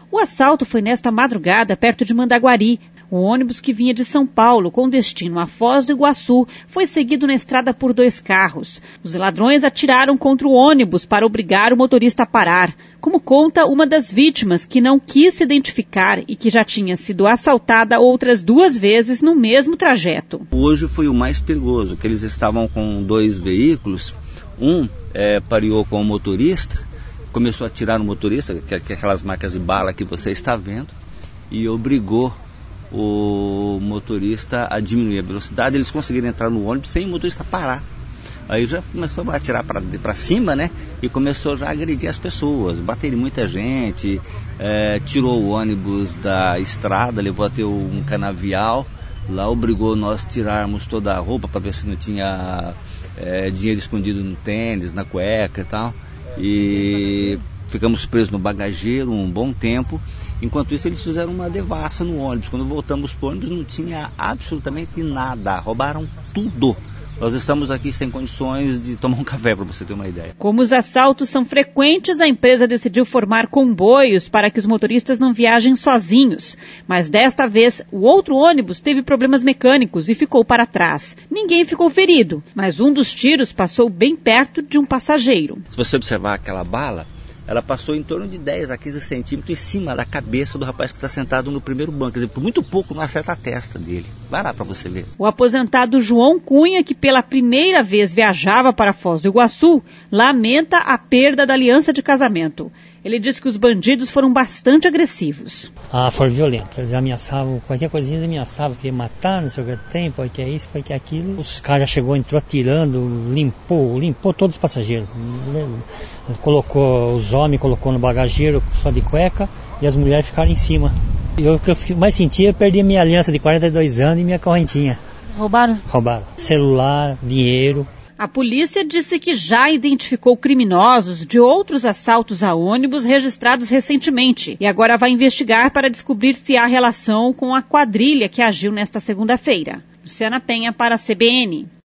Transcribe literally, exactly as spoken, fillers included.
O assalto foi nesta madrugada perto de Mandaguari. O ônibus que vinha de São Paulo com destino a Foz do Iguaçu foi seguido na estrada por dois carros. Os ladrões atiraram contra o ônibus para obrigar o motorista a parar, como conta uma das vítimas que não quis se identificar e que já tinha sido assaltada outras duas vezes no mesmo trajeto. Hoje foi o mais perigoso, que eles estavam com dois veículos, um é, pareou com o motorista, começou a atirar no motorista, que é aquelas marcas de bala que você está vendo, e obrigou o motorista a diminuir a velocidade. Eles conseguiram entrar no ônibus sem o motorista parar. Aí já começou a atirar para cima, né? E começou já a agredir as pessoas, bater em muita gente, é, tirou o ônibus da estrada, levou até um canavial, lá obrigou nós a tirarmos toda a roupa para ver se não tinha é, dinheiro escondido no tênis, na cueca e tal. E ficamos presos no bagageiro um bom tempo. Enquanto isso, eles fizeram uma devassa no ônibus. Quando voltamos para o ônibus, não tinha absolutamente nada. Roubaram tudo. Nós estamos aqui sem condições de tomar um café, para você ter uma ideia. Como os assaltos são frequentes, a empresa decidiu formar comboios para que os motoristas não viajem sozinhos. Mas desta vez, o outro ônibus teve problemas mecânicos e ficou para trás. Ninguém ficou ferido, mas um dos tiros passou bem perto de um passageiro. Se você observar aquela bala, ela passou em torno de dez a quinze centímetros em cima da cabeça do rapaz que está sentado no primeiro banco. Quer dizer, por muito pouco não acerta a testa dele. Vai lá para você ver. O aposentado João Cunha, que pela primeira vez viajava para Foz do Iguaçu, lamenta a perda da aliança de casamento. Ele diz que os bandidos foram bastante agressivos. Ah, foram violentos. Eles ameaçavam, qualquer coisinha eles ameaçavam, que ia matar, não sei o que tem, pode que é isso, pode que é aquilo. Os caras já chegou, entrou atirando, limpou, limpou todos os passageiros. Colocou os homens, colocou no bagageiro só de cueca e as mulheres ficaram em cima. E o que eu mais sentia, eu perdi a minha aliança de quarenta e dois anos e minha correntinha. Roubaram? Roubaram. Celular, dinheiro. A polícia disse que já identificou criminosos de outros assaltos a ônibus registrados recentemente e agora vai investigar para descobrir se há relação com a quadrilha que agiu nesta segunda-feira. Luciana Penha para a C B N.